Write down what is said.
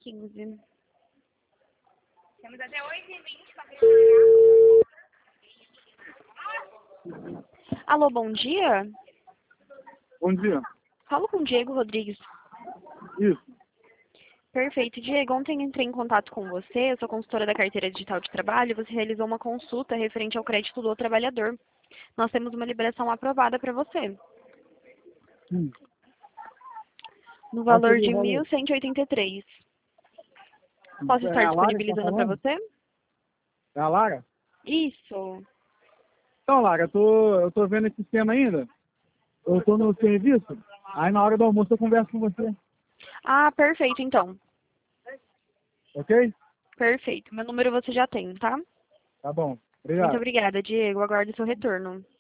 8h15. Temos até 8h20 para fechar. Alô, bom dia? Bom dia. Falo com o Diego Rodrigues. Isso. Perfeito. Diego, ontem entrei em contato com você, eu sou consultora da carteira digital de trabalho, você realizou uma consulta referente ao crédito do trabalhador. Nós temos uma liberação aprovada para você, no valor de 1.183. Posso estar disponibilizando para você? É a Lara? Isso. Então, Lara, eu tô vendo esse sistema ainda. Eu tô no serviço. Aí na hora do almoço eu converso com você. Ah, perfeito, então. Ok? Perfeito. Meu número você já tem, tá? Tá bom. Muito Obrigado. obrigada, Diego. Aguardo seu retorno.